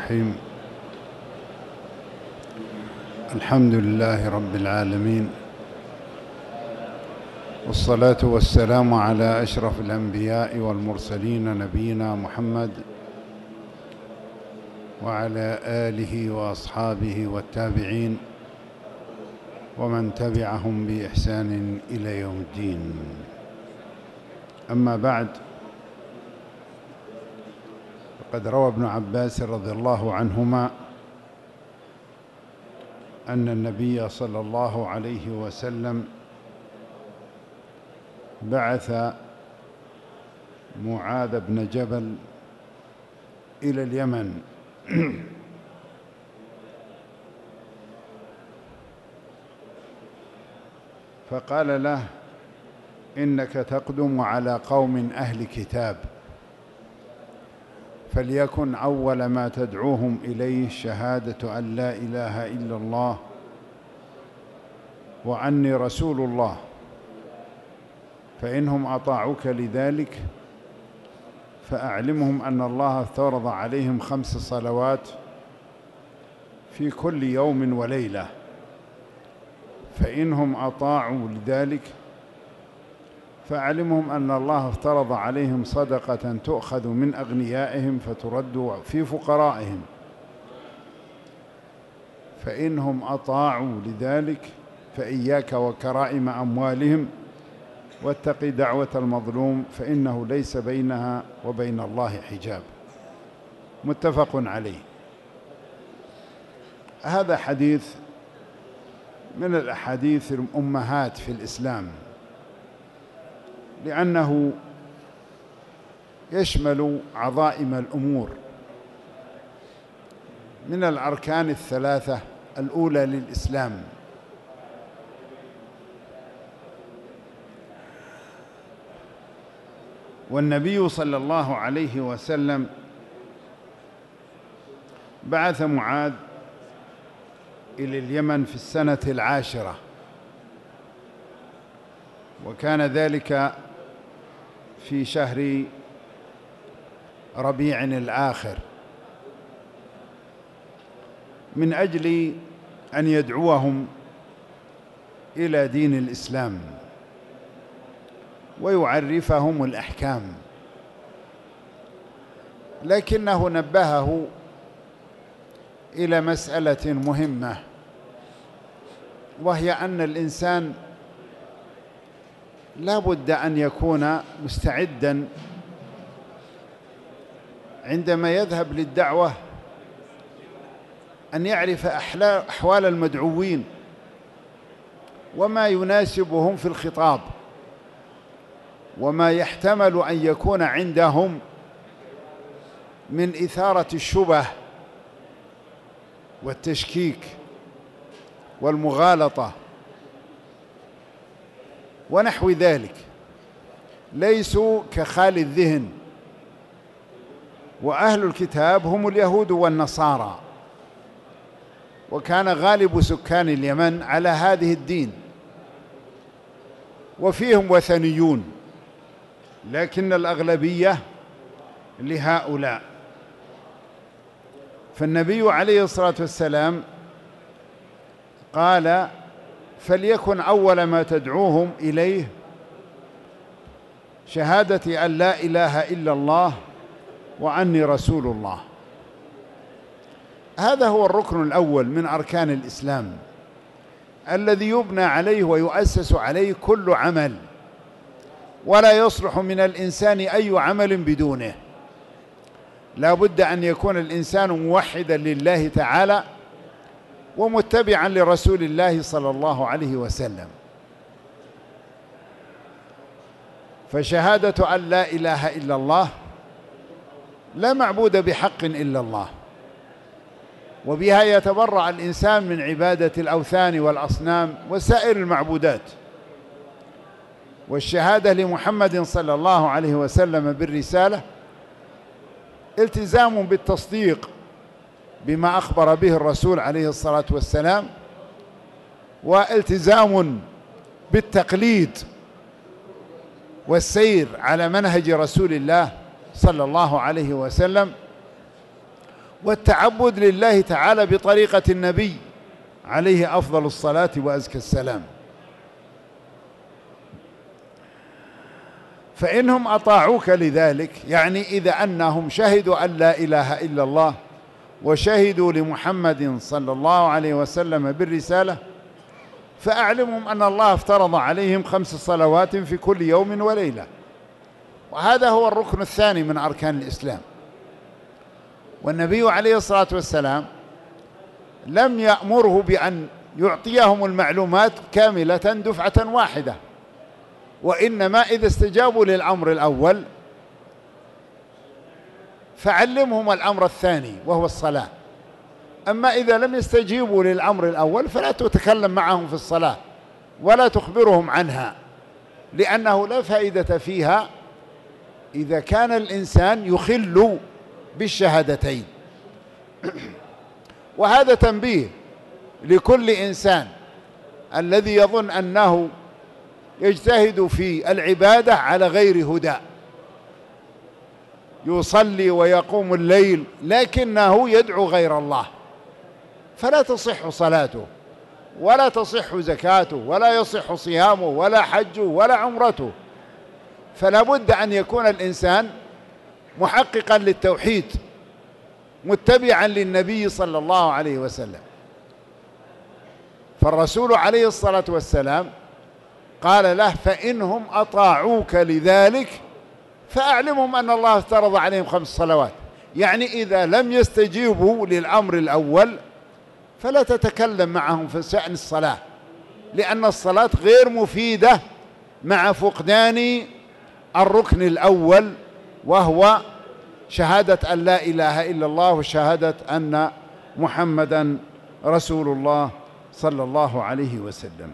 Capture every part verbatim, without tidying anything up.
الرحيم. الحمد لله رب العالمين، والصلاة والسلام على أشرف الأنبياء والمرسلين نبينا محمد وعلى آله وأصحابه والتابعين ومن تبعهم بإحسان إلى يوم الدين. أما بعد، فقد روى ابن عباس رضي الله عنهما أن النبي صلى الله عليه وسلم بعث معاذ بن جبل إلى اليمن فقال له: إنك تقدم على قوم أهل كتاب، فليكن أول ما تدعوهم إليه شهادة أن لا إله إلا الله وأني رسول الله، فإنهم أطاعوك لذلك فأعلمهم أن الله افترض عليهم خمس صلوات في كل يوم وليلة، فإنهم أطاعوا لذلك فأعلمهم أن الله افترض عليهم صدقة تؤخذ من أغنيائهم فترد في فقرائهم، فإنهم أطاعوا لذلك فإياك وكرائم أموالهم، واتق دعوة المظلوم فإنه ليس بينها وبين الله حجاب. متفق عليه. هذا حديث من الأحاديث الأمهات في الإسلام، لأنه يشمل عظائم الأمور من الأركان الثلاثة الأولى للإسلام، والنبي صلى الله عليه وسلم بعث معاذ إلى اليمن في السنة العاشرة، وكان ذلك في شهر ربيع الآخر، من أجل أن يدعوهم إلى دين الإسلام ويعرفهم الأحكام، لكنه نبهه إلى مسألة مهمة، وهي أن الإنسان لا بد أن يكون مستعداً عندما يذهب للدعوة، أن يعرف أحوال المدعوين وما يناسبهم في الخطاب، وما يحتمل أن يكون عندهم من إثارة الشبه والتشكيك والمغالطة ونحو ذلك. ليسوا كخالي الذهن، وأهل الكتاب هم اليهود والنصارى، وكان غالب سكان اليمن على هذه الدين، وفيهم وثنيون، لكن الأغلبية لهؤلاء. فالنبي عليه الصلاة والسلام قال: فليكن أول ما تدعوهم إليه شهادة أن لا إله إلا الله وأني رسول الله. هذا هو الركن الأول من أركان الإسلام الذي يبنى عليه ويؤسس عليه كل عمل، ولا يصلح من الإنسان أي عمل بدونه. لا بد أن يكون الإنسان موحدا لله تعالى ومتبعا لرسول الله صلى الله عليه وسلم. فشهادة أن لا إله إلا الله، لا معبود بحق إلا الله، وبها يتبرأ الإنسان من عبادة الأوثان والأصنام وسائر المعبودات. والشهادة لمحمد صلى الله عليه وسلم بالرسالة التزام بالتصديق بما أخبر به الرسول عليه الصلاة والسلام، والتزام بالتقليد والسير على منهج رسول الله صلى الله عليه وسلم، والتعبد لله تعالى بطريقة النبي عليه أفضل الصلاة وأزكى السلام. فإنهم أطاعوك لذلك، يعني إذا أنهم شهدوا أن لا إله إلا الله وشهدوا لمحمد صلى الله عليه وسلم بالرسالة، فأعلمهم أن الله افترض عليهم خمس صلوات في كل يوم وليلة، وهذا هو الركن الثاني من أركان الإسلام. والنبي عليه الصلاة والسلام لم يأمره بأن يعطيهم المعلومات كاملة دفعة واحدة، وإنما إذا استجابوا للأمر الأول فعلمهم الأمر الثاني وهو الصلاة. أما إذا لم يستجيبوا للأمر الأول فلا تتكلم معهم في الصلاة ولا تخبرهم عنها، لأنه لا فائدة فيها إذا كان الإنسان يخل بالشهادتين. وهذا تنبيه لكل إنسان الذي يظن أنه يجتهد في العبادة على غير هدى، يصلي ويقوم الليل لكنه يدعو غير الله، فلا تصح صلاته ولا تصح زكاته ولا يصح صيامه ولا حجه ولا عمرته. فلا بد أن يكون الإنسان محققا للتوحيد متبعا للنبي صلى الله عليه وسلم. فالرسول عليه الصلاة والسلام قال له: فإنهم أطاعوك لذلك فأعلمهم أن الله افترض عليهم خمس صلوات. يعني إذا لم يستجيبوا للأمر الأول فلا تتكلم معهم في شأن الصلاة، لأن الصلاة غير مفيدة مع فقدان الركن الأول وهو شهادة أن لا إله إلا الله وشهادة أن محمدا رسول الله صلى الله عليه وسلم.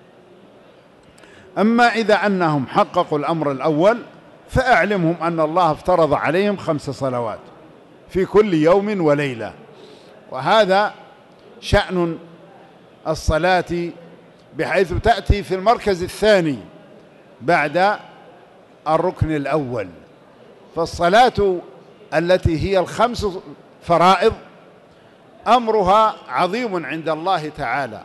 أما إذا أنهم حققوا الأمر الأول فأعلمهم أن الله افترض عليهم خمس صلوات في كل يوم وليلة. وهذا شأن الصلاة بحيث تأتي في المركز الثاني بعد الركن الأول. فالصلاة التي هي الخمس فرائض أمرها عظيم عند الله تعالى.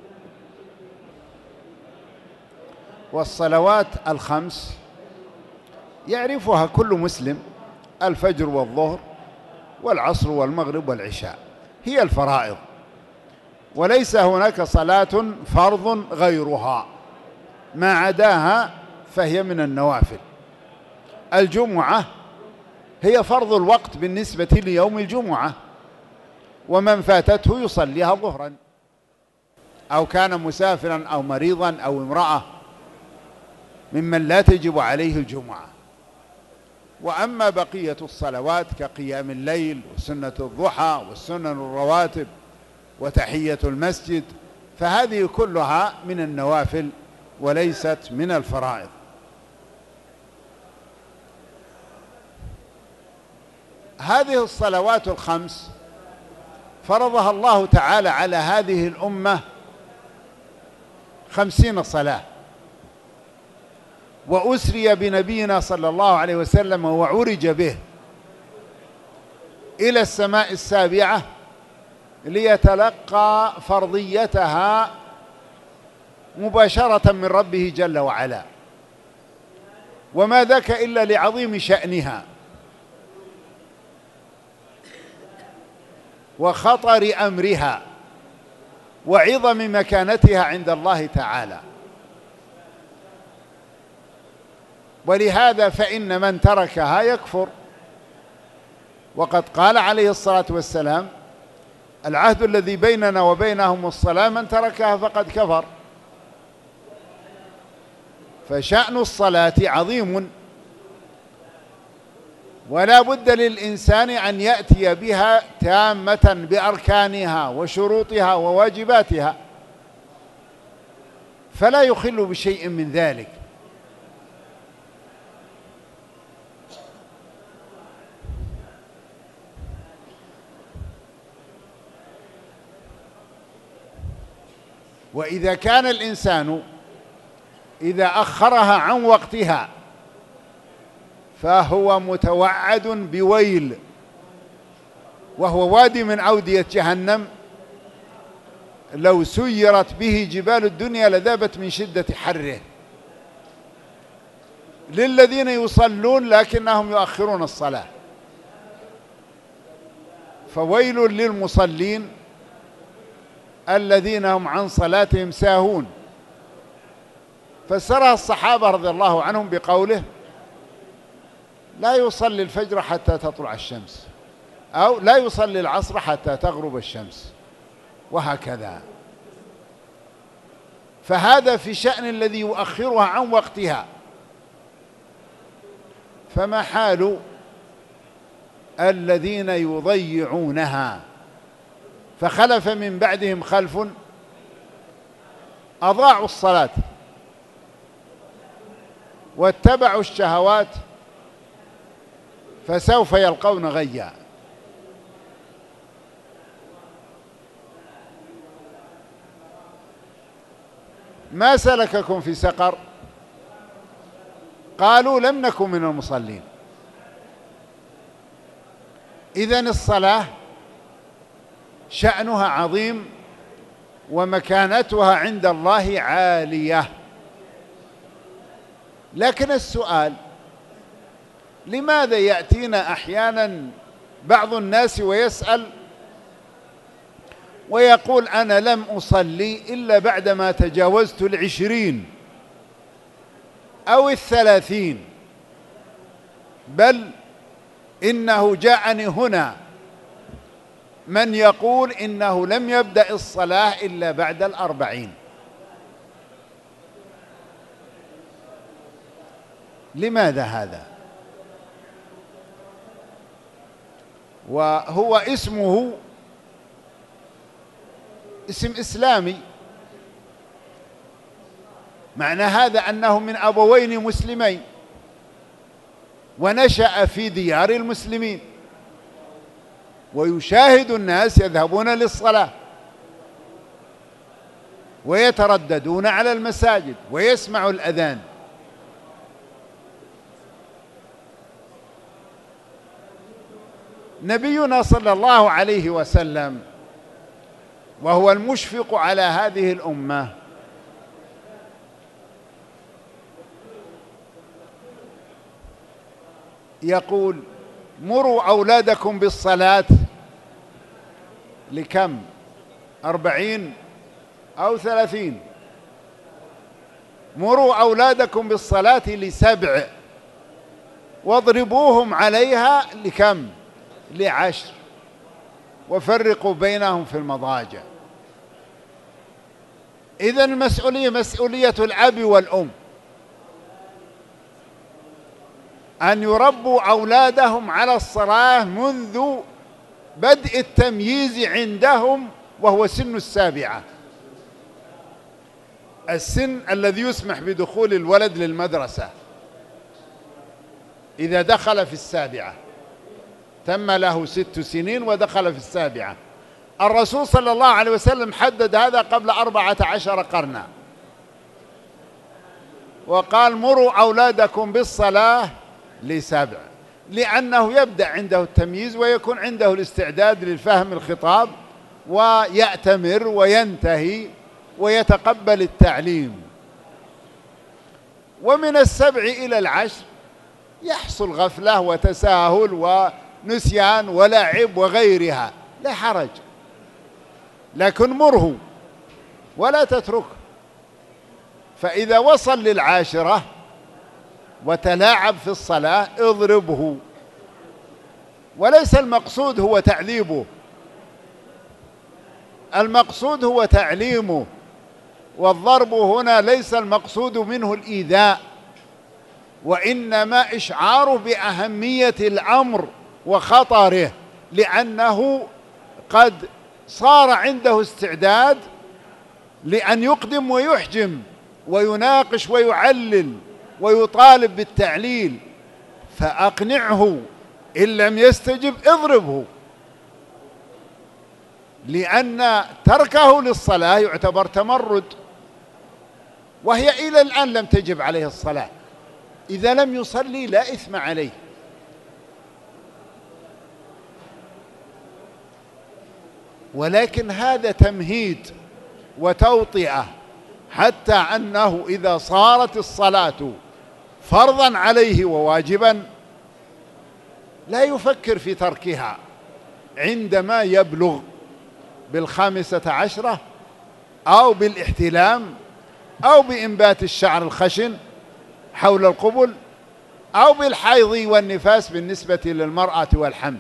والصلوات الخمس يعرفها كل مسلم: الفجر والظهر والعصر والمغرب والعشاء، هي الفرائض، وليس هناك صلاة فرض غيرها، ما عداها فهي من النوافل. الجمعة هي فرض الوقت بالنسبة ليوم الجمعة، ومن فاتته يصليها ظهرا، أو كان مسافرا أو مريضا أو امرأة ممن لا تجب عليه الجمعة. وأما بقية الصلوات كقيام الليل وسنة الضحى والسنن الرواتب وتحية المسجد فهذه كلها من النوافل وليست من الفرائض. هذه الصلوات الخمس فرضها الله تعالى على هذه الأمة خمسين صلاة، وأسري بنبينا صلى الله عليه وسلم وعرج به إلى السماء السابعة ليتلقى فرضيتها مباشرة من ربه جل وعلا، وما ذاك إلا لعظيم شأنها وخطر أمرها وعظم مكانتها عند الله تعالى. ولهذا فإن من تركها يكفر، وقد قال عليه الصلاة والسلام: العهد الذي بيننا وبينهم الصلاة، من تركها فقد كفر. فشأن الصلاة عظيم، ولا بد للإنسان أن يأتي بها تامة بأركانها وشروطها وواجباتها، فلا يخل بشيء من ذلك. وإذا كان الإنسان إذا أخرها عن وقتها فهو متوعد بويل وهو وادي من أودية جهنم لو سيرت به جبال الدنيا لذابت من شدة حره، للذين يصلون لكنهم يؤخرون الصلاة. فويل للمصلين الذين هم عن صلاتهم ساهون. فسرها الصحابة رضي الله عنهم بقوله: لا يصلي الفجر حتى تطلع الشمس، أو لا يصلي العصر حتى تغرب الشمس، وهكذا. فهذا في شأن الذي يؤخرها عن وقتها. فما حال الذين يضيعونها؟ فخلف من بعدهم خلف أضاعوا الصلاة واتبعوا الشهوات فسوف يلقون غيا. ما سلككم في سقر؟ قالوا لم نكن من المصلين. إذن الصلاة شأنها عظيم ومكانتها عند الله عالية. لكن السؤال: لماذا يأتينا أحيانا بعض الناس ويسأل ويقول: أنا لم أصلي إلا بعدما تجاوزت العشرين أو الثلاثين، بل إنه جاءني هنا من يقول إنه لم يبدأ الصلاة إلا بعد الأربعين. لماذا هذا؟ وهو اسمه اسم إسلامي، معنى هذا أنه من أبوين مسلمين ونشأ في ديار المسلمين، ويشاهد الناس يذهبون للصلاة ويترددون على المساجد ويسمع الأذان. نبينا صلى الله عليه وسلم وهو المشفق على هذه الأمة يقول: مروا أولادكم بالصلاة لكم؟ أربعين أو ثلاثين. مروا أولادكم بالصلاة لسبع واضربوهم عليها لكم؟ لعشر، وفرقوا بينهم في المضاجع. إذن المسؤولية مسؤولية الأب والأم أن يربوا أولادهم على الصلاة منذ بدء التمييز عندهم، وهو سن السابعة، السن الذي يسمح بدخول الولد للمدرسة. إذا دخل في السابعة تم له ست سنين ودخل في السابعة. الرسول صلى الله عليه وسلم حدد هذا قبل أربعة عشر قرنا، وقال: مروا أولادكم بالصلاة لسبع، لأنه يبدأ عنده التمييز ويكون عنده الاستعداد للفهم الخطاب ويأتمر وينتهي ويتقبل التعليم. ومن السبع إلى العشر يحصل غفلة وتساهل ونسيان ولعب وغيرها، لا حرج، لكن مره ولا تتركه. فإذا وصل للعاشرة وتلاعب في الصلاة اضربه، وليس المقصود هو تعذيبه، المقصود هو تعليمه. والضرب هنا ليس المقصود منه الإيذاء، وإنما إشعاره بأهمية الأمر وخطره، لأنه قد صار عنده استعداد لأن يقدم ويحجم ويناقش ويعلل ويطالب بالتعليل، فأقنعه. إن لم يستجب اضربه، لأن تركه للصلاة يعتبر تمرد، وهي إلى الآن لم تجب عليه الصلاة. إذا لم يصلي لا إثم عليه. ولكن هذا تمهيد وتوطئة، حتى أنه إذا صارت الصلاة فرضا عليه وواجبا لا يفكر في تركها عندما يبلغ بالخامسة عشرة أو بالاحتلام أو بإنبات الشعر الخشن حول القبل أو بالحيض والنفاس بالنسبة للمرأة والحمل.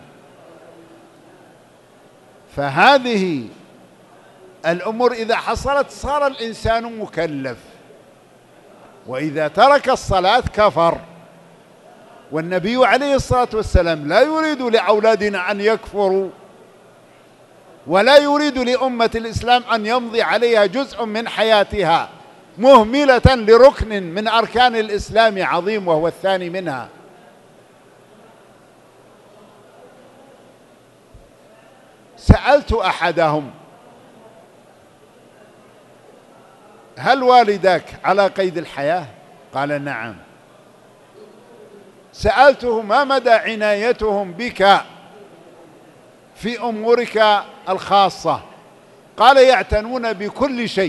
فهذه الأمور إذا حصلت صار الإنسان مكلف، وإذا ترك الصلاة كفر. والنبي عليه الصلاة والسلام لا يريد لأولادنا أن يكفروا، ولا يريد لأمة الإسلام أن يمضي عليها جزء من حياتها مهملة لركن من أركان الإسلام عظيم وهو الثاني منها. سألت أحدهم: هل والداك على قيد الحياة؟ قال: نعم. سألته: ما مدى عنايتهم بك في أمورك الخاصة؟ قال: يعتنون بكل شيء،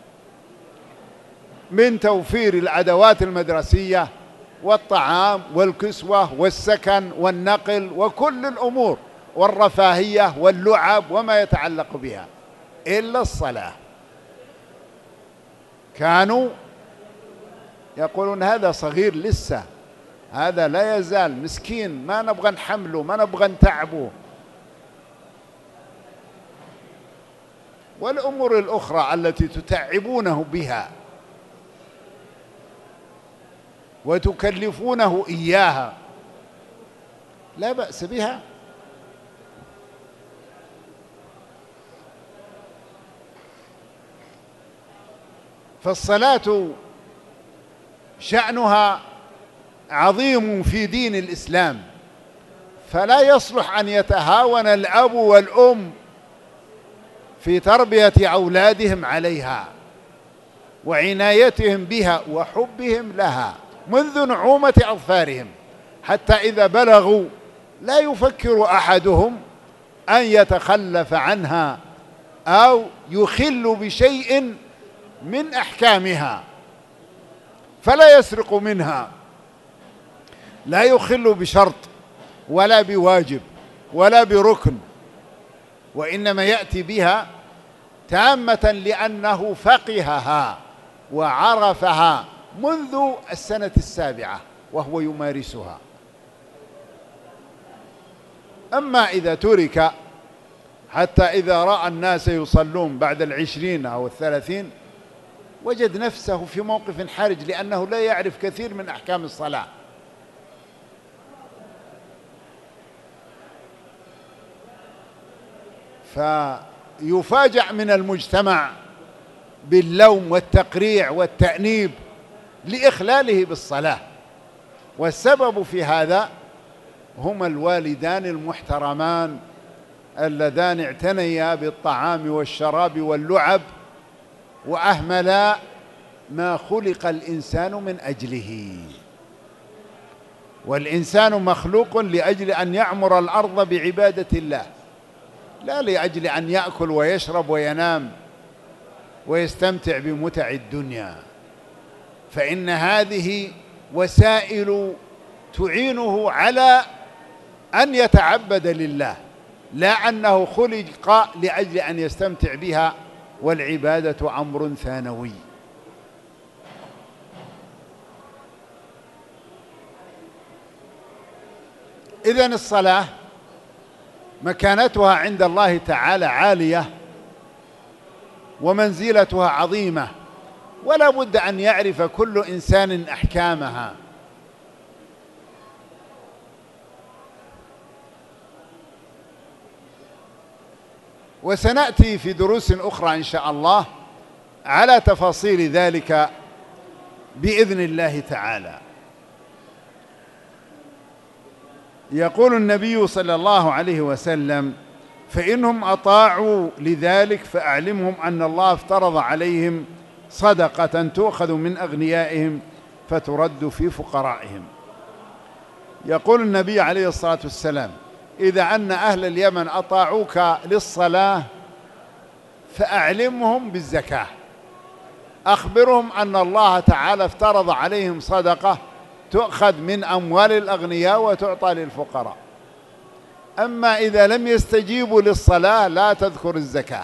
من توفير الأدوات المدرسية والطعام والكسوة والسكن والنقل وكل الأمور والرفاهية واللعب وما يتعلق بها، إلا الصلاة. كانوا يقولون: هذا صغير لسه، هذا لا يزال مسكين، ما نبغى نحمله، ما نبغى نتعبه. والأمور الأخرى التي تتعبونه بها وتكلفونه إياها لا بأس بها. فالصلاة شأنها عظيم في دين الإسلام، فلا يصلح أن يتهاون الأب والأم في تربية أولادهم عليها وعنايتهم بها وحبهم لها منذ نعومة أظفارهم، حتى إذا بلغوا لا يفكر أحدهم أن يتخلف عنها أو يخل بشيء من أحكامها، فلا يسرق منها، لا يخل بشرط ولا بواجب ولا بركن، وإنما يأتي بها تامة لأنه فقهها وعرفها منذ السنة السابعة وهو يمارسها. أما إذا ترك حتى إذا رأى الناس يصلون بعد العشرين أو الثلاثين وجد نفسه في موقف حرج، لأنه لا يعرف كثير من أحكام الصلاة. فيفاجأ من المجتمع باللوم والتقريع والتأنيب لإخلاله بالصلاة، والسبب في هذا هما الوالدان المحترمان اللذان اعتنيا بالطعام والشراب واللعب وأهملا ما خلق الإنسان من أجله. والإنسان مخلوق لأجل أن يعمر الأرض بعبادة الله، لا لأجل أن يأكل ويشرب وينام ويستمتع بمتع الدنيا. فإن هذه وسائل تعينه على أن يتعبد لله، لا أنه خلق لأجل أن يستمتع بها، والعبادة أمر ثانوي. إذن الصلاة مكانتها عند الله تعالى عالية ومنزلتها عظيمة، ولا بد أن يعرف كل إنسان أحكامها. وسنأتي في دروس أخرى إن شاء الله على تفاصيل ذلك بإذن الله تعالى. يقول النبي صلى الله عليه وسلم: فإنهم أطاعوا لذلك فأعلمهم أن الله افترض عليهم صدقة تؤخذ من أغنيائهم فترد في فقرائهم. يقول النبي عليه الصلاة والسلام: إذا أن أهل اليمن أطاعوك للصلاة فأعلمهم بالزكاة، أخبرهم أن الله تعالى افترض عليهم صدقة تؤخذ من أموال الأغنياء وتعطى للفقراء. أما إذا لم يستجيبوا للصلاة لا تذكر الزكاة،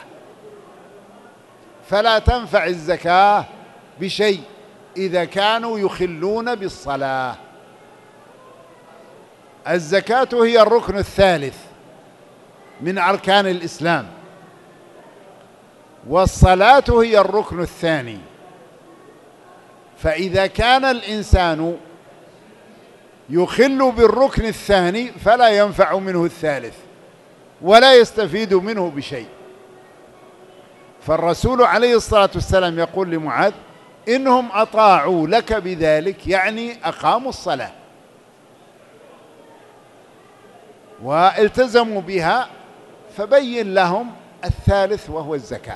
فلا تنفع الزكاة بشيء إذا كانوا يخلون بالصلاة. الزكاة هي الركن الثالث من أركان الإسلام، والصلاة هي الركن الثاني. فإذا كان الإنسان يخل بالركن الثاني فلا ينفع منه الثالث ولا يستفيد منه بشيء. فالرسول عليه الصلاة والسلام يقول لمعاذ: إنهم أطاعوا لك بذلك، يعني أقاموا الصلاة والتزموا بها، فبين لهم الثالث وهو الزكاة.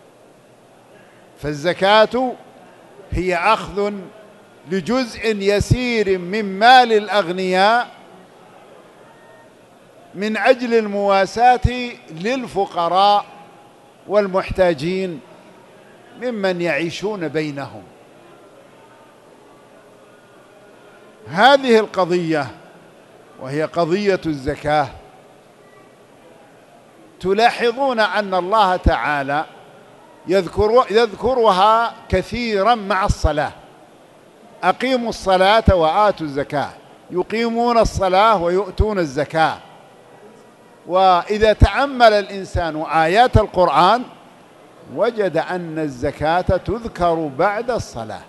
فالزكاة هي أخذ لجزء يسير من مال الأغنياء من أجل المواساة للفقراء والمحتاجين ممن يعيشون بينهم. هذه القضية وهي قضية الزكاة تلاحظون أن الله تعالى يذكر يذكرها كثيرا مع الصلاة: أقيموا الصلاة وآتوا الزكاة، يقيمون الصلاة ويؤتون الزكاة. وإذا تأمل الإنسان آيات القرآن وجد أن الزكاة تذكر بعد الصلاة.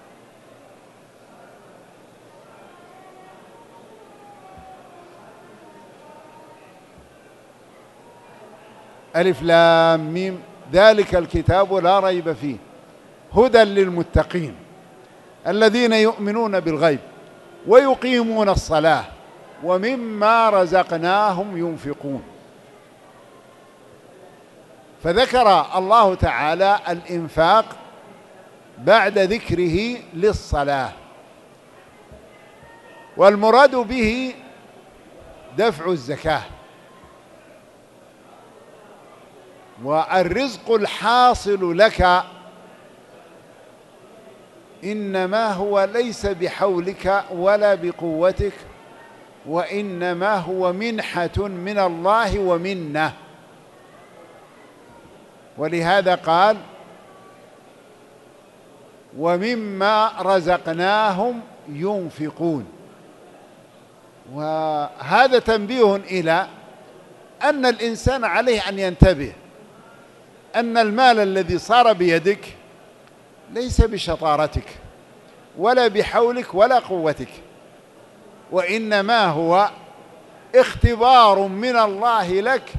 ألف لام ميم ذلك الكتاب لا ريب فيه هدى للمتقين الذين يؤمنون بالغيب ويقيمون الصلاة ومما رزقناهم ينفقون. فذكر الله تعالى الإنفاق بعد ذكره للصلاة، والمراد به دفع الزكاة. والرزق الحاصل لك إنما هو ليس بحولك ولا بقوتك، وإنما هو منحة من الله ومنه. ولهذا قال: ومما رزقناهم ينفقون. وهذا تنبيه إلى أن الإنسان عليه أن ينتبه أن المال الذي صار بيدك ليس بشطارتك ولا بحولك ولا قوتك، وإنما هو اختبار من الله لك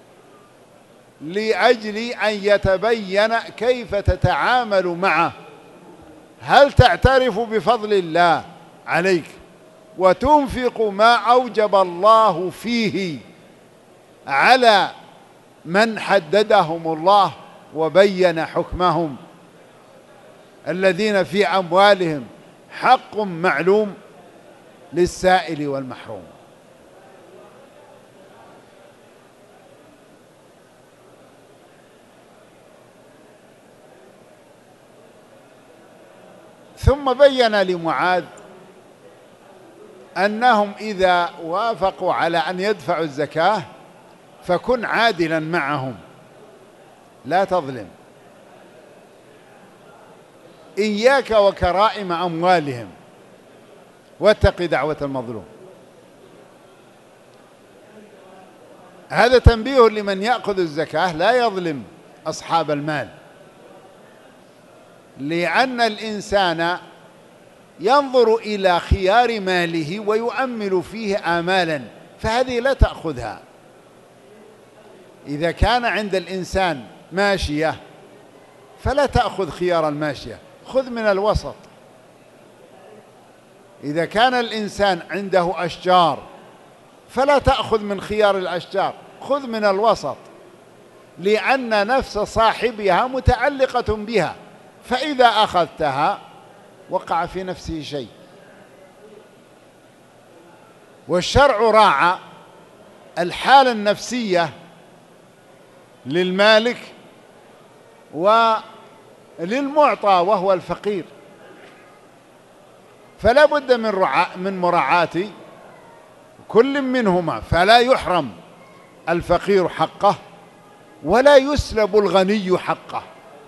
لأجل أن يتبين كيف تتعامل معه. هل تعترف بفضل الله عليك وتنفق ما أوجب الله فيه على من حددهم الله وبين حكمهم، الذين في أموالهم حق معلوم للسائل والمحروم. ثم بين لمعاذ أنهم إذا وافقوا على أن يدفعوا الزكاة فكن عادلا معهم، لا تظلم. إياك وكرائم أموالهم واتق دعوة المظلوم. هذا تنبيه لمن يأخذ الزكاة لا يظلم أصحاب المال، لأن الإنسان ينظر إلى خيار ماله ويؤمل فيه آمالا، فهذه لا تأخذها. إذا كان عند الإنسان ماشية فلا تأخذ خيار الماشية، خذ من الوسط. إذا كان الإنسان عنده أشجار فلا تأخذ من خيار الأشجار، خذ من الوسط، لأن نفس صاحبها متعلقة بها، فإذا أخذتها وقع في نفسه شيء. والشرع راعى الحالة النفسية للمالك وللمعطى وهو الفقير. فلا بد من رعاة من مراعاة كل منهما، فلا يحرم الفقير حقه ولا يسلب الغني حقه،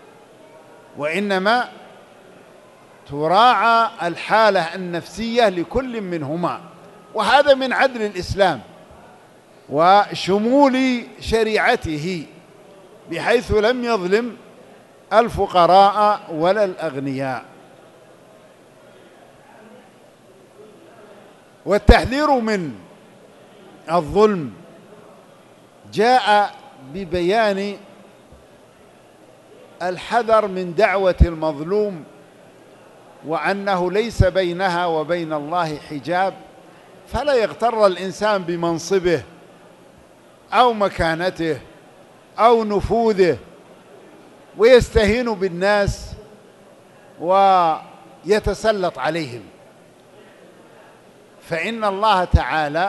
وإنما تراعى الحالة النفسية لكل منهما، وهذا من عدل الإسلام وشمول شريعته، بحيث لم يظلم الفقراء ولا الأغنياء. والتحذير من الظلم جاء ببيان الحذر من دعوة المظلوم، وأنه ليس بينها وبين الله حجاب، فلا يغتر الإنسان بمنصبه أو مكانته أو نفوذه ويستهين بالناس ويتسلط عليهم، فإن الله تعالى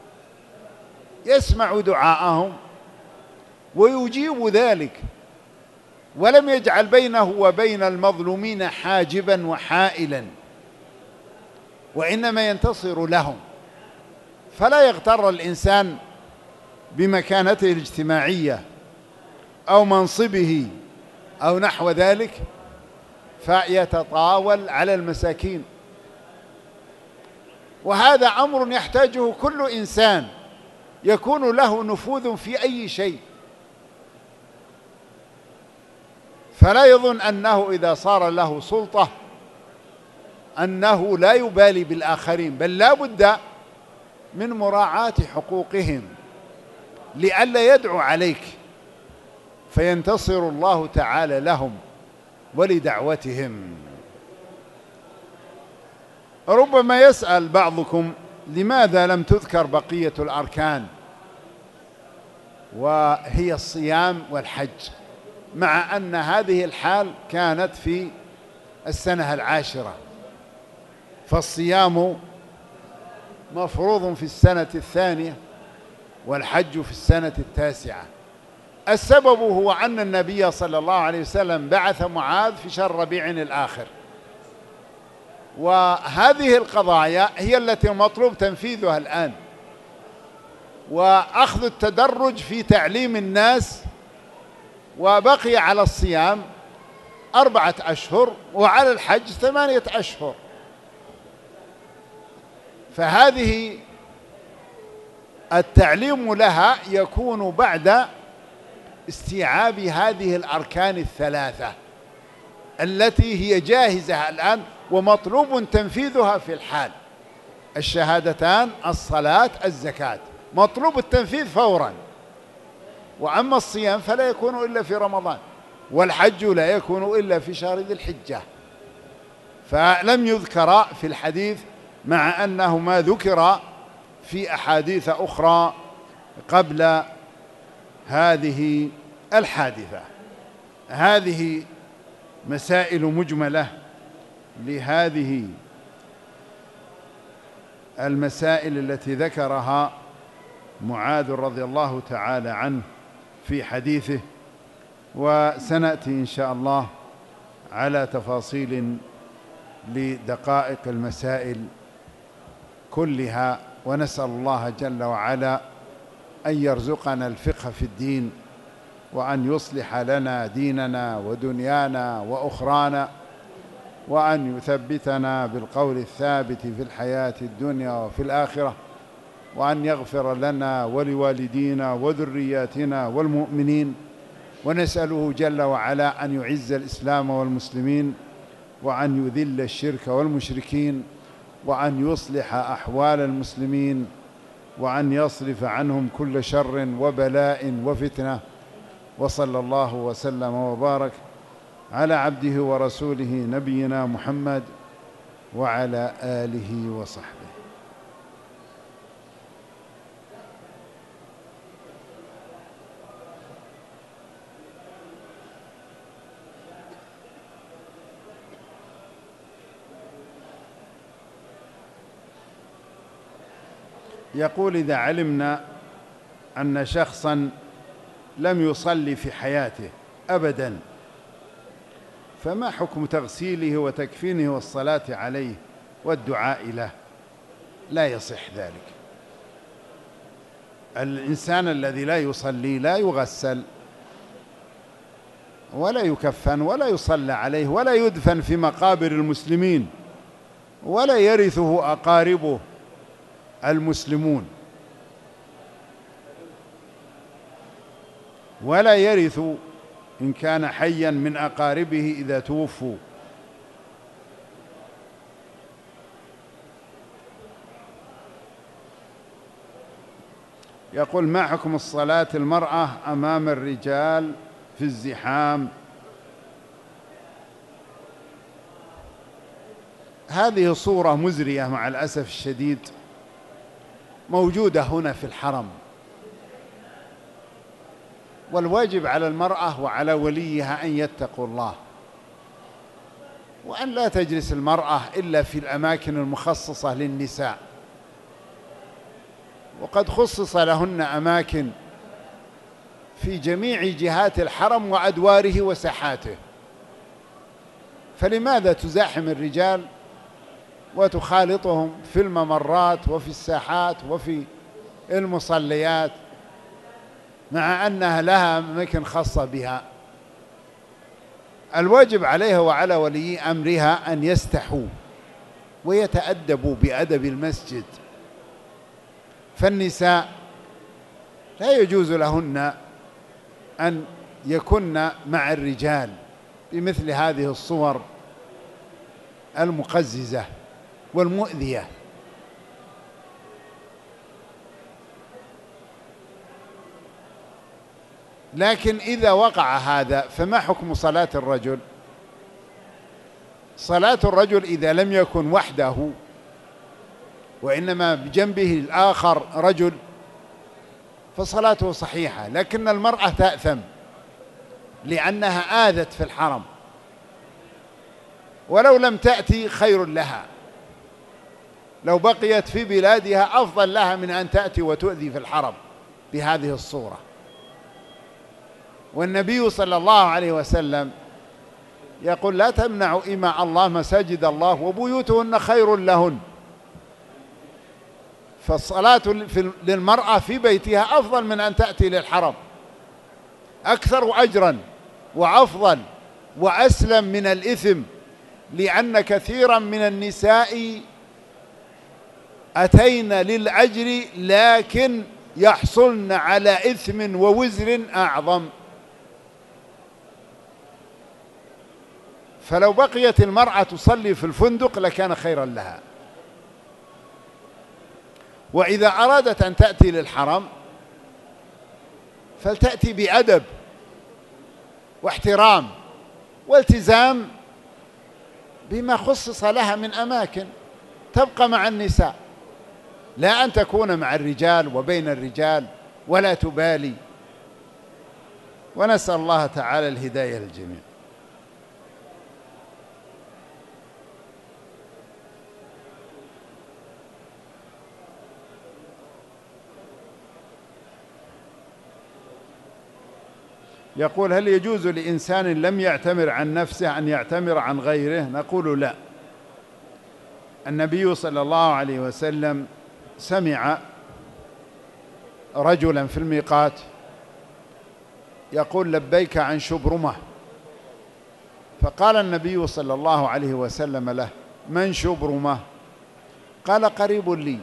يسمع دعاءهم ويجيب ذلك، ولم يجعل بينه وبين المظلومين حاجبا وحائلا، وإنما ينتصر لهم. فلا يغتر الإنسان بمكانته الاجتماعية أو منصبه أو نحو ذلك فيتطاول على المساكين، وهذا أمر يحتاجه كل إنسان يكون له نفوذ في أي شيء. فلا يظن أنه إذا صار له سلطة أنه لا يبالي بالآخرين، بل لا بد من مراعاة حقوقهم لئلا يدعو عليك فينتصر الله تعالى لهم ولدعوتهم. ربما يسأل بعضكم لماذا لم تذكر بقية الأركان وهي الصيام والحج، مع أن هذه الحال كانت في السنة العاشرة، فالصيام مفروض في السنة الثانية والحج في السنة التاسعة. السبب هو أن النبي صلى الله عليه وسلم بعث معاذ في شهر ربيع الآخر، وهذه القضايا هي التي مطلوب تنفيذها الآن، وأخذ التدرج في تعليم الناس. وبقي على الصيام أربعة أشهر وعلى الحج ثمانية أشهر، فهذه التعليم لها يكون بعد استيعاب هذه الأركان الثلاثة التي هي جاهزة الآن ومطلوب تنفيذها في الحال: الشهادتان، الصلاة، الزكاة، مطلوب التنفيذ فورا. وأما الصيام فلا يكون إلا في رمضان، والحج لا يكون إلا في شهر ذي الحجة، فلم يذكر في الحديث مع أنه ما ذكر في أحاديث أخرى قبل هذه الحادثة. هذه مسائل مجملة لهذه المسائل التي ذكرها معاذ رضي الله تعالى عنه في حديثه، وسنأتي إن شاء الله على تفاصيل لدقائق المسائل كلها، ونسأل الله جل وعلا أن يرزقنا الفقه في الدين، وأن يصلح لنا ديننا ودنيانا وأخرانا، وأن يثبتنا بالقول الثابت في الحياة الدنيا وفي الآخرة، وأن يغفر لنا ولوالدينا وذرياتنا والمؤمنين. ونسأله جل وعلا أن يعز الإسلام والمسلمين، وأن يذل الشرك والمشركين، وأن يصلح أحوال المسلمين، وأن يصرف عنهم كل شر وبلاء وفتنة. وصلى الله وسلم وبارك على عبده ورسوله نبينا محمد وعلى آله وصحبه. يقول: إذا علمنا أن شخصا لم يصلي في حياته أبدا فما حكم تغسيله وتكفينه والصلاة عليه والدعاء له؟ لا يصح ذلك. الإنسان الذي لا يصلي لا يغسل ولا يكفن ولا يصلى عليه ولا يدفن في مقابر المسلمين ولا يرثه أقاربه المسلمون ولا يرث إن كان حيا من أقاربه إذا توفوا. يقول: ما حكم الصلاة المرأة أمام الرجال في الزحام؟ هذه صورة مزرية مع الأسف الشديد موجودة هنا في الحرم، والواجب على المرأة وعلى وليها أن يتقوا الله، وأن لا تجلس المرأة إلا في الأماكن المخصصة للنساء، وقد خصص لهن أماكن في جميع جهات الحرم وأدواره وساحاته، فلماذا تزاحم الرجال وتخالطهم في الممرات وفي الساحات وفي المصليات مع أنها لها أماكن خاصة بها؟ الواجب عليها وعلى ولي أمرها أن يستحوا ويتأدبوا بأدب المسجد، فالنساء لا يجوز لهن أن يكن مع الرجال بمثل هذه الصور المقززة والمؤذية. لكن إذا وقع هذا فما حكم صلاة الرجل؟ صلاة الرجل إذا لم يكن وحده وإنما بجنبه الآخر رجل فصلاته صحيحة، لكن المرأة تأثم لأنها آذت في الحرم، ولو لم تأتي خير لها، لو بقيت في بلادها أفضل لها من أن تأتي وتؤذي في الحرم بهذه الصورة. والنبي صلى الله عليه وسلم يقول: لا تمنعوا إماء الله مساجد الله وبيوتهن خير لهن. فالصلاة للمرأة في بيتها أفضل من أن تأتي للحرم، أكثر أجرا وأفضل وأسلم من الإثم، لأن كثيرا من النساء أتين للأجر لكن يحصلن على إثم ووزر أعظم. فلو بقيت المرأة تصلي في الفندق لكان خيرا لها. وإذا أرادت أن تأتي للحرم فلتأتي بأدب واحترام والتزام بما خصص لها من أماكن، تبقى مع النساء، لا أن تكون مع الرجال وبين الرجال ولا تبالي. ونسأل الله تعالى الهداية للجميع. يقول: هل يجوز لإنسان لم يعتمر عن نفسه أن يعتمر عن غيره؟ نقول لا. النبي صلى الله عليه وسلم سمع رجلا في الميقات يقول: لبيك عن شبرمة، فقال النبي صلى الله عليه وسلم له: من شبرمة؟ قال: قريب لي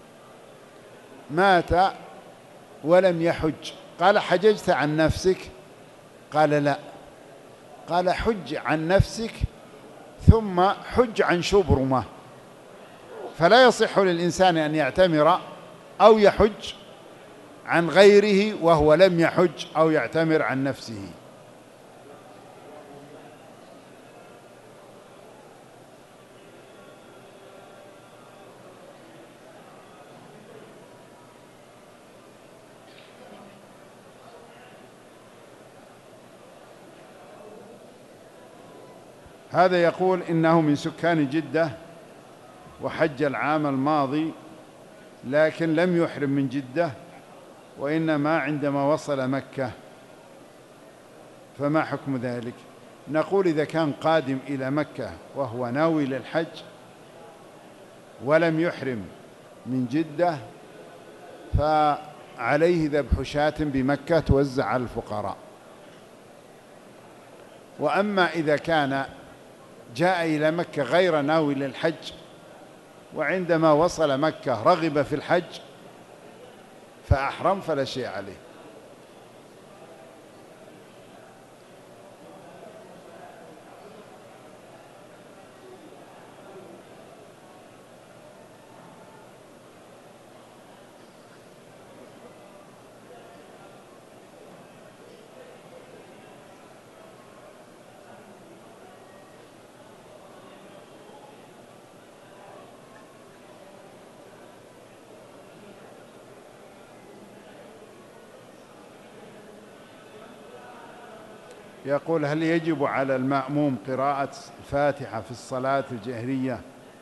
مات ولم يحج. قال: حججت عن نفسك؟ قال: لا. قال: حج عن نفسك ثم حج عن شبرمة. فلا يصح للإنسان أن يعتمر أو يحج عن غيره وهو لم يحج أو يعتمر عن نفسه. هذا يقول: إنه من سكان جدة وحج العام الماضي لكن لم يحرم من جدة وإنما عندما وصل مكة، فما حكم ذلك؟ نقول إذا كان قادم إلى مكة وهو ناوي للحج ولم يحرم من جدة فعليه ذبح شاة بمكة توزع على الفقراء. وأما إذا كان جاء إلى مكة غير ناوي للحج وعندما وصل مكة رغب في الحج فأحرم فلا شيء عليه. يقول: هل يجب على المأموم قراءة الفاتحة في الصلاة الجهرية؟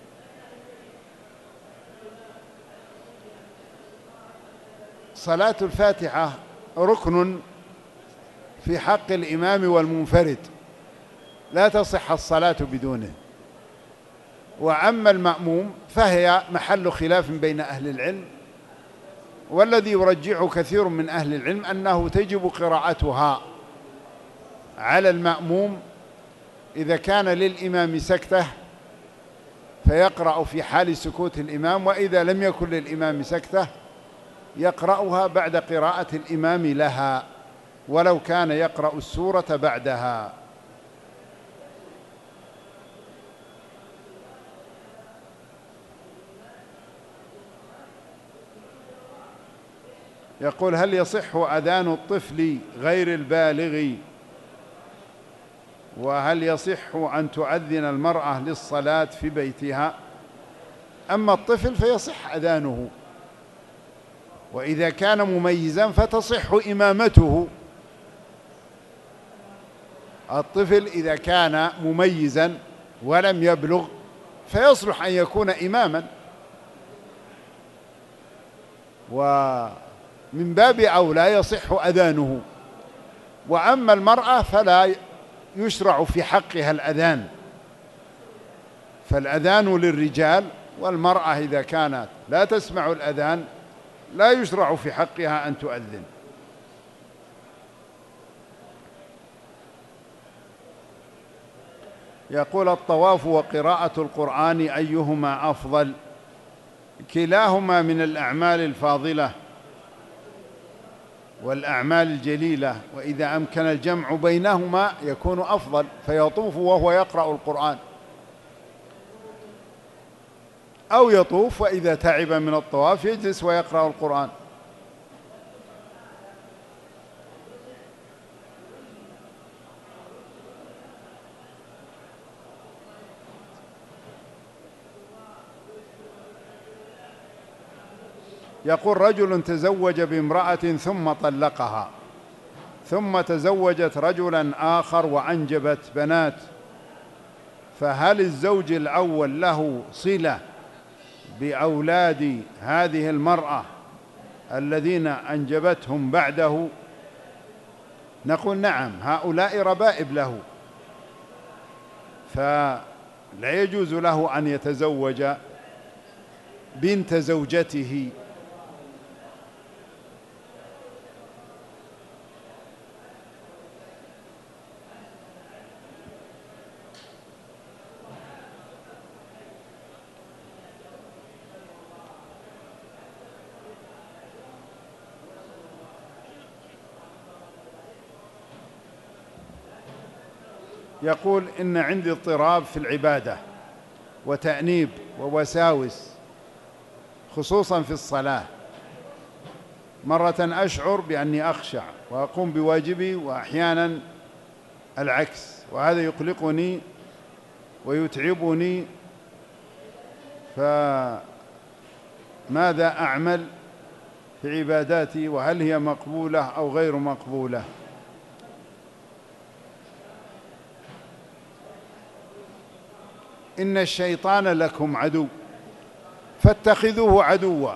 صلاة الفاتحة ركن في حق الإمام والمنفرد، لا تصح الصلاة بدونه. وأما المأموم فهي محل خلاف بين أهل العلم، والذي يرجح كثير من أهل العلم أنه تجب قراءتها على المأموم إذا كان للإمام سكتة فيقرأ في حال سكوت الإمام، وإذا لم يكن للإمام سكتة يقرأها بعد قراءة الإمام لها ولو كان يقرأ السورة بعدها. يقول: هل يصح أذان الطفل غير البالغ؟ وهل يصح أن تؤذن المرأة للصلاة في بيتها؟ أما الطفل فيصح أذانه، وإذا كان مميزا فتصح إمامته. الطفل إذا كان مميزا ولم يبلغ فيصلح أن يكون إماما، ومن باب أولى يصح أذانه. وأما المرأة فلا يشرع في حقها الأذان، فالأذان للرجال، والمرأة إذا كانت لا تسمع الأذان لا يشرع في حقها أن تؤذن. يقول: الطواف وقراءة القرآن أيهما أفضل؟ كلاهما من الأعمال الفاضلة والأعمال الجليلة، وإذا أمكن الجمع بينهما يكون أفضل، فيطوف وهو يقرأ القرآن، أو يطوف وإذا تعب من الطواف يجلس ويقرأ القرآن. يقول: رجل تزوج بامرأة ثم طلقها، ثم تزوجت رجلا آخر وأنجبت بنات، فهل الزوج الأول له صلة بأولاد هذه المرأة الذين أنجبتهم بعده؟ نقول: نعم، هؤلاء ربائب له، فلا يجوز له أن يتزوج بنت زوجته. يقول: إن عندي اضطراب في العبادة وتأنيب ووساوس خصوصا في الصلاة، مرة أشعر بأني أخشع وأقوم بواجبي وأحيانا العكس، وهذا يقلقني ويتعبني، فماذا أعمل في عباداتي؟ وهل هي مقبولة أو غير مقبولة؟ إن الشيطان لكم عدو فاتخذوه عدوا،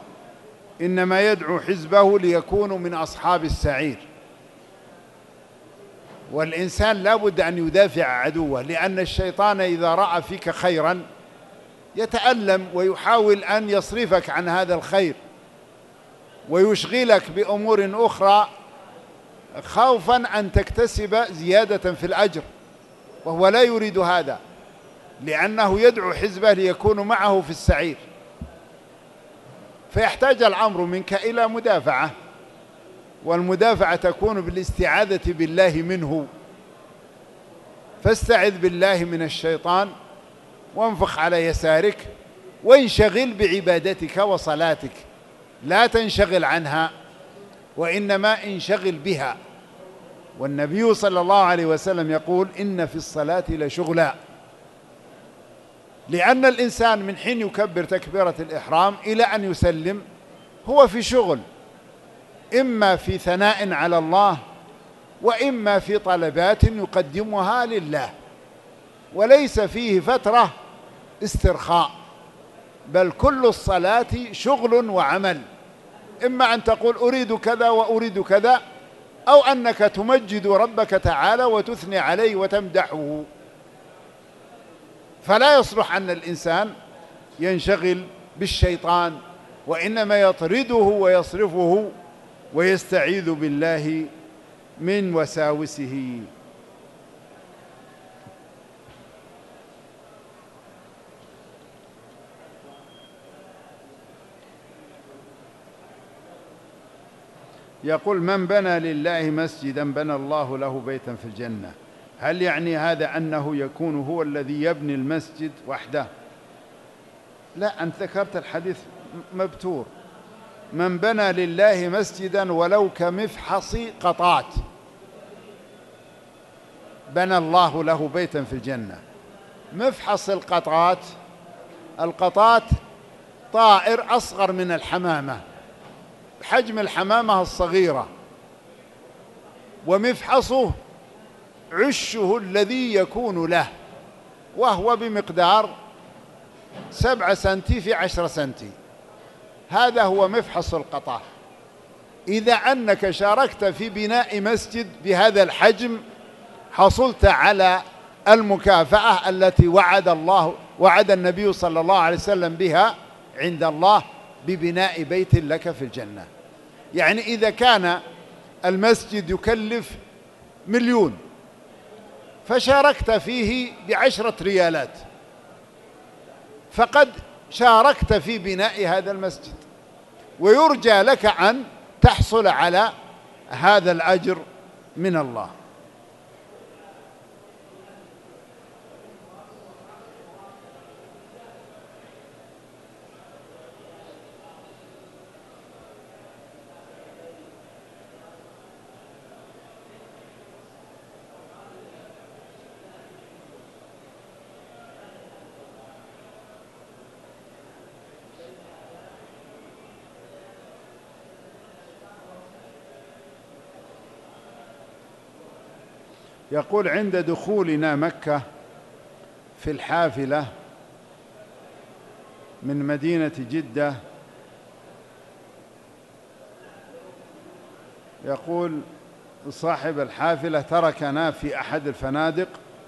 إنما يدعو حزبه ليكونوا من أصحاب السعير. والإنسان لا بد أن يدافع عدوه، لأن الشيطان إذا رأى فيك خيرا يتألم ويحاول أن يصرفك عن هذا الخير ويشغلك بأمور أخرى خوفا أن تكتسب زيادة في الأجر، وهو لا يريد هذا، لأنه يدعو حزبه ليكونوا معه في السعير. فيحتاج الأمر منك إلى مدافعة، والمدافعة تكون بالاستعاذة بالله منه. فاستعذ بالله من الشيطان وانفخ على يسارك وانشغل بعبادتك وصلاتك، لا تنشغل عنها وإنما انشغل بها. والنبي صلى الله عليه وسلم يقول: إن في الصلاة لشغلا، لأن الإنسان من حين يكبر تكبيرة الإحرام إلى أن يسلم هو في شغل، إما في ثناء على الله وإما في طلبات يقدمها لله، وليس فيه فترة استرخاء، بل كل الصلاة شغل وعمل، إما أن تقول أريد كذا وأريد كذا، أو أنك تمجد ربك تعالى وتثني عليه وتمدحه. فلا يصلح أن الإنسان ينشغل بالشيطان، وإنما يطرده ويصرفه ويستعيذ بالله من وساوسه. يقول: من بنى لله مسجدا بنى الله له بيتا في الجنة. هل يعني هذا أنه يكون هو الذي يبني المسجد وحده؟ لا، أنت ذكرت الحديث مبتور: من بنى لله مسجدا ولو كمفحص قطات بنى الله له بيتا في الجنة. مفحص القطات، القطات طائر أصغر من الحمامة، بحجم الحمامة الصغيرة، ومفحصه عشه الذي يكون له، وهو بمقدار سبعة سنتي في عشرة سنتي. هذا هو مفحص القطاع. إذا أنك شاركت في بناء مسجد بهذا الحجم حصلت على المكافأة التي وعد الله وعد النبي صلى الله عليه وسلم بها عند الله، ببناء بيت لك في الجنة. يعني إذا كان المسجد يكلف مليون فشاركت فيه بعشرة ريالات، فقد شاركت في بناء هذا المسجد، ويرجى لك أن تحصل على هذا الأجر من الله. يقول: عند دخولنا مكة في الحافلة من مدينة جدة، يقول صاحب الحافلة: تركنا في أحد الفنادق،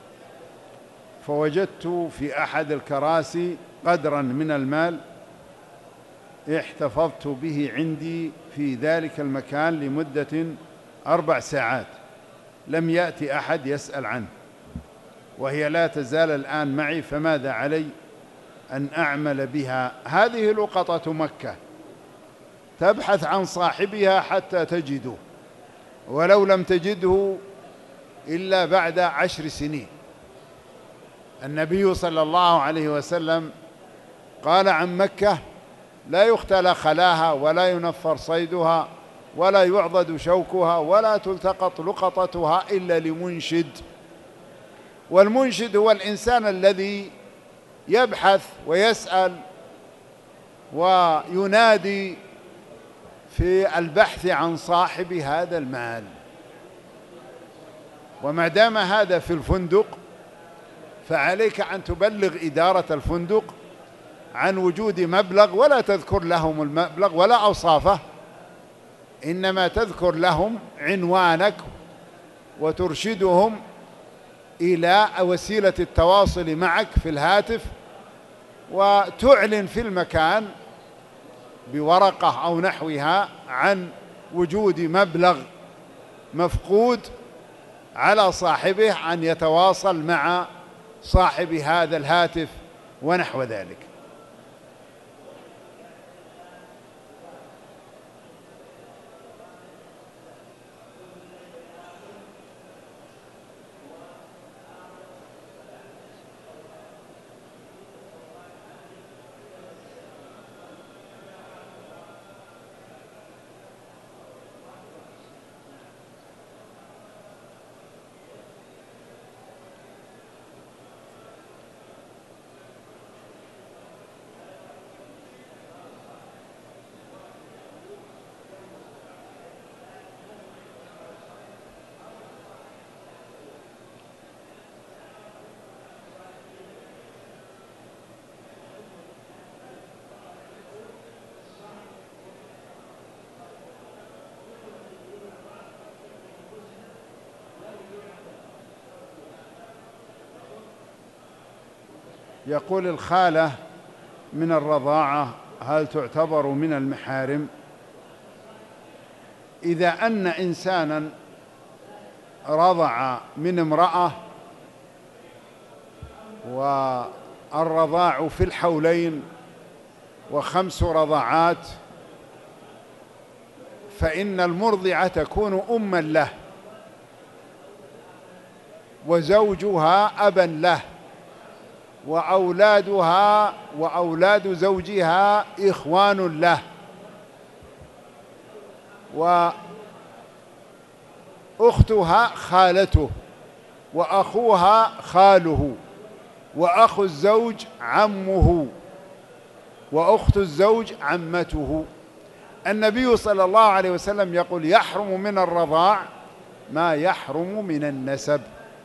فوجدت في أحد الكراسي قدرا من المال احتفظت به عندي في ذلك المكان لمدة أربع ساعات، لم يأتي أحد يسأل عنه، وهي لا تزال الآن معي، فماذا علي أن أعمل بها؟ هذه لقطة مكة، تبحث عن صاحبها حتى تجده، ولو لم تجده إلا بعد عشر سنين. النبي صلى الله عليه وسلم قال عن مكة: لا يختلى خلاها ولا ينفر صيدها ولا يعضد شوكها ولا تلتقط لقطتها إلا لمنشد. والمنشد هو الإنسان الذي يبحث ويسأل وينادي في البحث عن صاحب هذا المال. وما دام هذا في الفندق فعليك أن تبلغ إدارة الفندق عن وجود مبلغ، ولا تذكر لهم المبلغ ولا أوصافه، إنما تذكر لهم عنوانك وترشدهم إلى وسيلة التواصل معك في الهاتف، وتعلن في المكان بورقة أو نحوها عن وجود مبلغ مفقود على صاحبه أن يتواصل مع صاحب هذا الهاتف ونحو ذلك. يقول: الخالة من الرضاعة هل تعتبر من المحارم؟ إذا أن إنسانا رضع من امرأة والرضاع في الحولين وخمس رضعات، فإن المرضعة تكون أما له وزوجها أبا له، وأولادها وأولاد زوجها إخوان له، وأختها خالته، وأخوها خاله، وأخو الزوج عمه، وأخت الزوج عمته. النبي صلى الله عليه وسلم يقول: يحرم من الرضاع ما يحرم من النسب.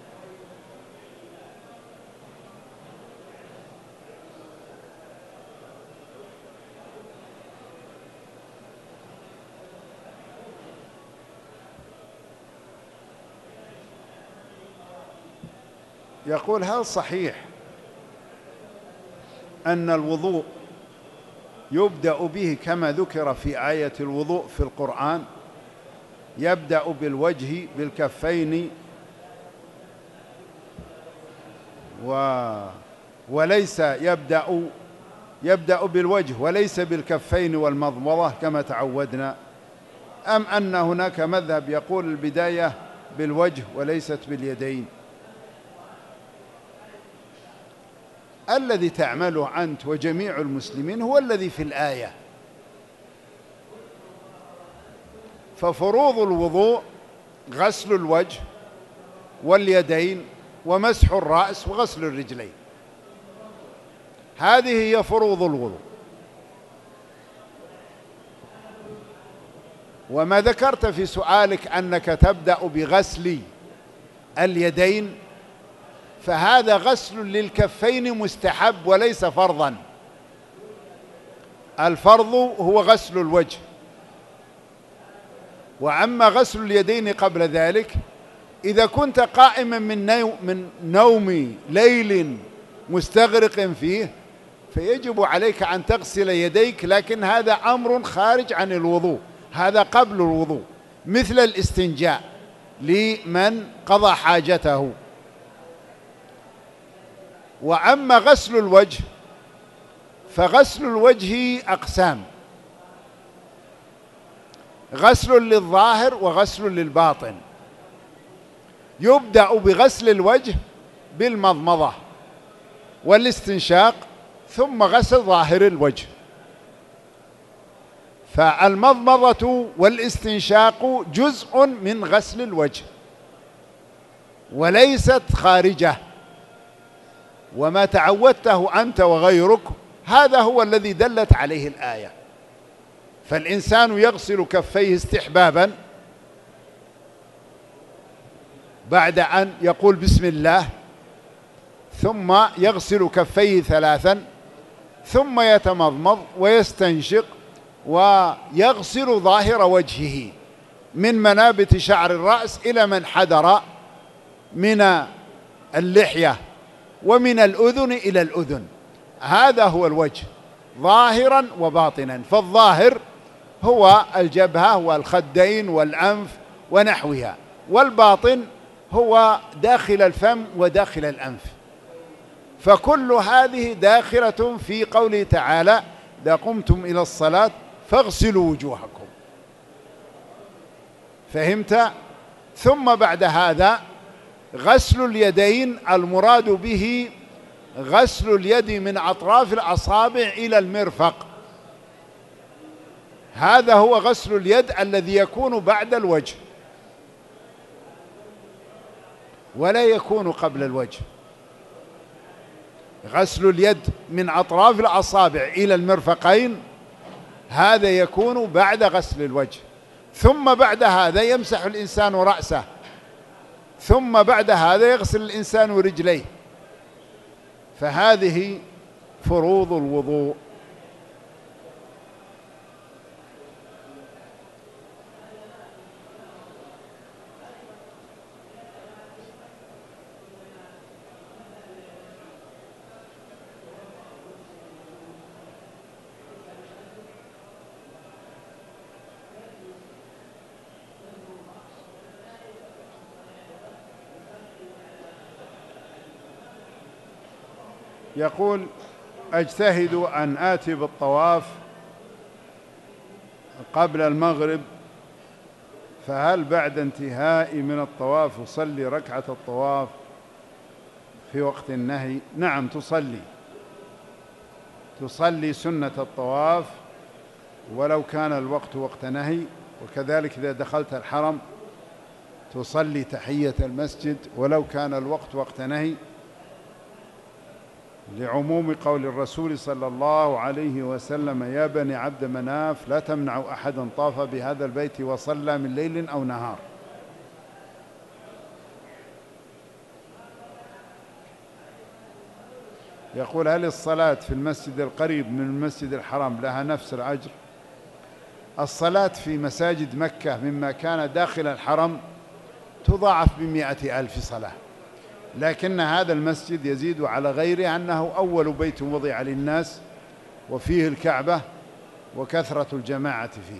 يقول: هل صحيح أن الوضوء يبدأ به كما ذكر في آية الوضوء في القرآن، يبدأ بالوجه بالكفين و وليس يبدأ يبدأ بالوجه وليس بالكفين والمضمضة كما تعودنا، أم أن هناك مذهب يقول البداية بالوجه وليست باليدين؟ الذي تعمله أنت وجميع المسلمين هو الذي في الآية. ففروض الوضوء غسل الوجه واليدين ومسح الرأس وغسل الرجلين، هذه هي فروض الوضوء. وما ذكرت في سؤالك أنك تبدأ بغسل اليدين، فهذا غسل للكفين مستحب وليس فرضا. الفرض هو غسل الوجه، وأما غسل اليدين قبل ذلك إذا كنت قائما من نوم, من نوم ليل مستغرق فيه فيجب عليك أن تغسل يديك، لكن هذا أمر خارج عن الوضوء، هذا قبل الوضوء، مثل الاستنجاء لمن قضى حاجته. وأما غسل الوجه فغسل الوجه أقسام: غسل للظاهر وغسل للباطن. يبدأ بغسل الوجه بالمضمضة والاستنشاق، ثم غسل ظاهر الوجه. فالمضمضة والاستنشاق جزء من غسل الوجه وليست خارجه، وما تعودته أنت وغيرك هذا هو الذي دلت عليه الآية. فالإنسان يغسل كفيه استحبابا بعد أن يقول بسم الله، ثم يغسل كفيه ثلاثا، ثم يتمضمض ويستنشق ويغسل ظاهر وجهه، من منابت شعر الرأس إلى ما انحدر من اللحية، ومن الأذن إلى الأذن. هذا هو الوجه ظاهرا وباطنا. فالظاهر هو الجبهة والخدين والأنف ونحوها، والباطن هو داخل الفم وداخل الأنف. فكل هذه داخلة في قوله تعالى: إذا قمتم إلى الصلاة فاغسلوا وجوهكم. فهمت؟ ثم بعد هذا غسل اليدين، المراد به غسل اليد من أطراف الأصابع إلى المرفق. هذا هو غسل اليد الذي يكون بعد الوجه، ولا يكون قبل الوجه. غسل اليد من أطراف الأصابع إلى المرفقين هذا يكون بعد غسل الوجه. ثم بعد هذا يمسح الإنسان رأسه، ثم بعد هذا يغسل الإنسان رجليه. فهذه فروض الوضوء. يقول: أجتهد أن آتي بالطواف قبل المغرب، فهل بعد انتهائي من الطواف أصلي ركعة الطواف في وقت النهي؟ نعم، تصلي تصلي سنة الطواف ولو كان الوقت وقت نهي. وكذلك إذا دخلت الحرم تصلي تحية المسجد ولو كان الوقت وقت نهي، لعموم قول الرسول صلى الله عليه وسلم: يا بني عبد مناف لا تمنعوا أحدا طاف بهذا البيت وصلى من ليل أو نهار. يقول: هل الصلاة في المسجد القريب من المسجد الحرام لها نفس الأجر؟ الصلاة في مساجد مكة مما كان داخل الحرم تضاعف بمئة ألف صلاة، لكن هذا المسجد يزيد على غيره أنه أول بيت وضع للناس وفيه الكعبة وكثرة الجماعة فيه.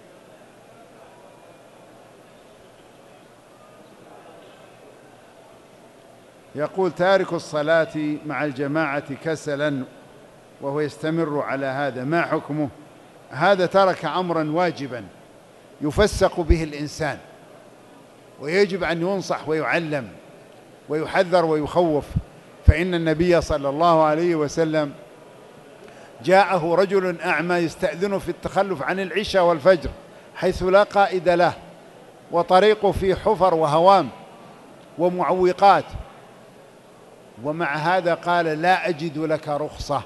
يقول: تارك الصلاة مع الجماعة كسلا وهو يستمر على هذا، ما حكمه؟ هذا ترك أمرا واجبا يفسق به الإنسان، ويجب أن ينصح ويعلم ويحذر ويخوف. فإن النبي صلى الله عليه وسلم جاءه رجل أعمى يستأذن في التخلف عن العشاء والفجر حيث لا قائد له، وطريقه في حفر وهوام ومعوقات، ومع هذا قال: لا أجد لك رخصة.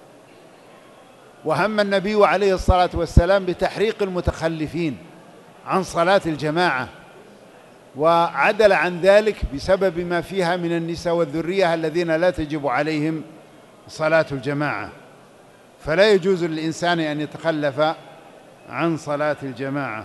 وهم النبي عليه الصلاة والسلام بتحريق المتخلفين عن صلاة الجماعة، وعدل عن ذلك بسبب ما فيها من النساء والذرية الذين لا تجب عليهم صلاة الجماعة، فلا يجوز للإنسان أن يتخلف عن صلاة الجماعة.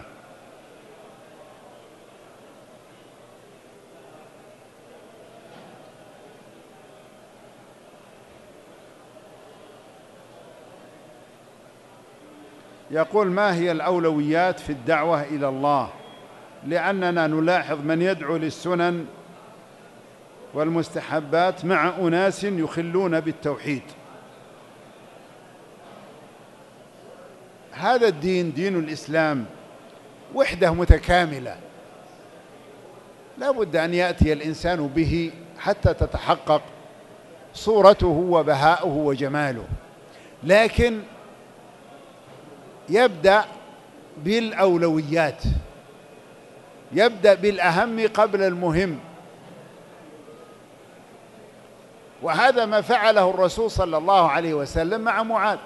يقول: ما هي الأولويات في الدعوة إلى الله؟ لأننا نلاحظ من يدعو للسنن والمستحبات مع أناس يخلون بالتوحيد. هذا الدين دين الإسلام وحدة متكاملة، لا بد أن يأتي الإنسان به حتى تتحقق صورته وبهاؤه وجماله، لكن يبدأ بالأولويات، يبدأ بالأهم قبل المهم. وهذا ما فعله الرسول صلى الله عليه وسلم مع معاذ،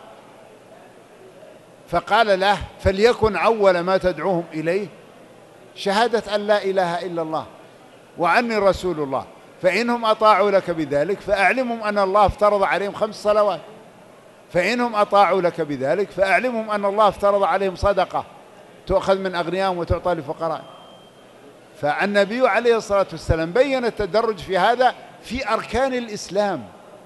فقال له: فليكن أول ما تدعوهم إليه شهادة أن لا إله إلا الله وأني رسول الله، فإنهم أطاعوا لك بذلك فأعلمهم أن الله افترض عليهم خمس صلوات، فإنهم أطاعوا لك بذلك فأعلمهم أن الله افترض عليهم صدقة، تؤخذ من أغنيائهم وتعطى لفقراء. فالنبي عليه الصلاة والسلام بين التدرج في هذا في أركان الإسلام.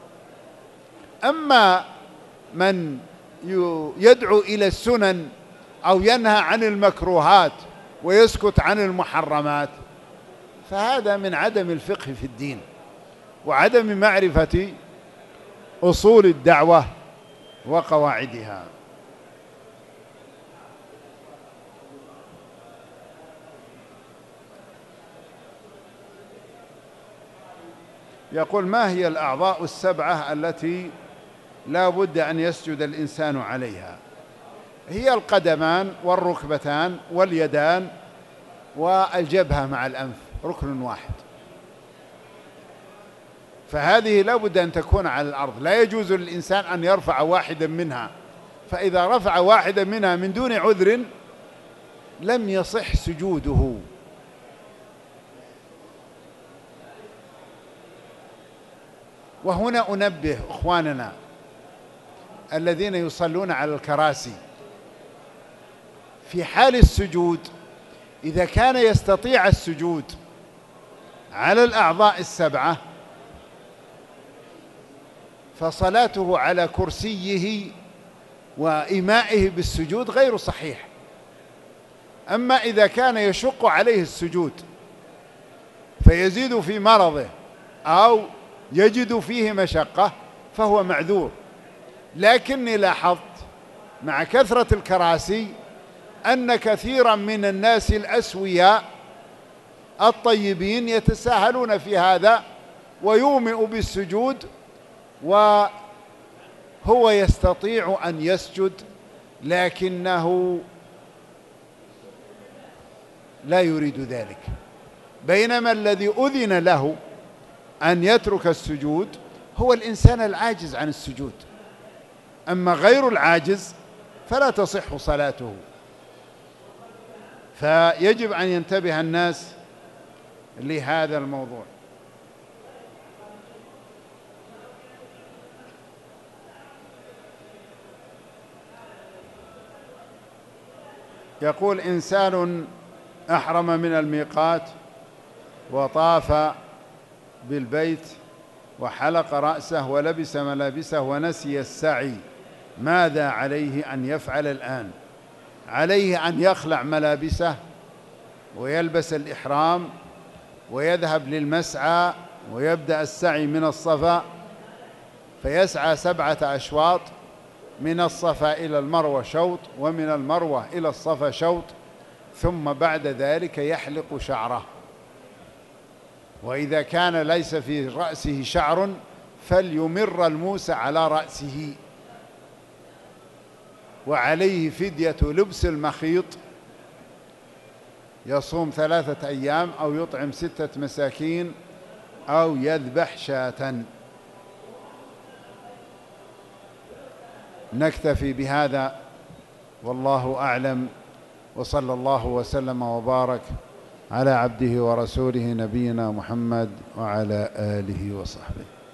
أما من يدعو إلى السنن أو ينهى عن المكروهات ويسكت عن المحرمات فهذا من عدم الفقه في الدين وعدم معرفة أصول الدعوة وقواعدها. يقول: ما هي الأعضاء السبعة التي لا بد أن يسجد الإنسان عليها؟ هي القدمان والركبتان واليدان والجبهة مع الأنف، ركن واحد. فهذه لا بد أن تكون على الأرض، لا يجوز للإنسان أن يرفع واحدا منها، فإذا رفع واحدا منها من دون عذر لم يصح سجوده. وهنا أنبه إخواننا الذين يصلون على الكراسي في حال السجود، إذا كان يستطيع السجود على الأعضاء السبعة فصلاته على كرسيه وإيمائه بالسجود غير صحيح. أما إذا كان يشق عليه السجود فيزيد في مرضه أو يجد فيه مشقة فهو معذور. لكني لاحظت مع كثرة الكراسي أن كثيرا من الناس الأسوياء الطيبين يتساهلون في هذا ويومئ بالسجود وهو يستطيع أن يسجد لكنه لا يريد ذلك، بينما الذي أذن له أن يترك السجود هو الإنسان العاجز عن السجود. أما غير العاجز فلا تصح صلاته. فيجب أن ينتبه الناس لهذا الموضوع. يقول: إنسان أحرم من الميقات وطاف بالبيت وحلق رأسه ولبس ملابسه ونسي السعي، ماذا عليه أن يفعل الآن؟ عليه أن يخلع ملابسه ويلبس الإحرام ويذهب للمسعى ويبدأ السعي من الصفا، فيسعى سبعة أشواط، من الصفا إلى المروة شوط، ومن المروة إلى الصفا شوط، ثم بعد ذلك يحلق شعره. وإذا كان ليس في رأسه شعر فليمر الموس على رأسه، وعليه فدية لبس المخيط، يصوم ثلاثة أيام أو يطعم ستة مساكين أو يذبح شاة. نكتفي بهذا والله أعلم، وصلى الله وسلم وبارك على عبده ورسوله نبينا محمد وعلى آله وصحبه.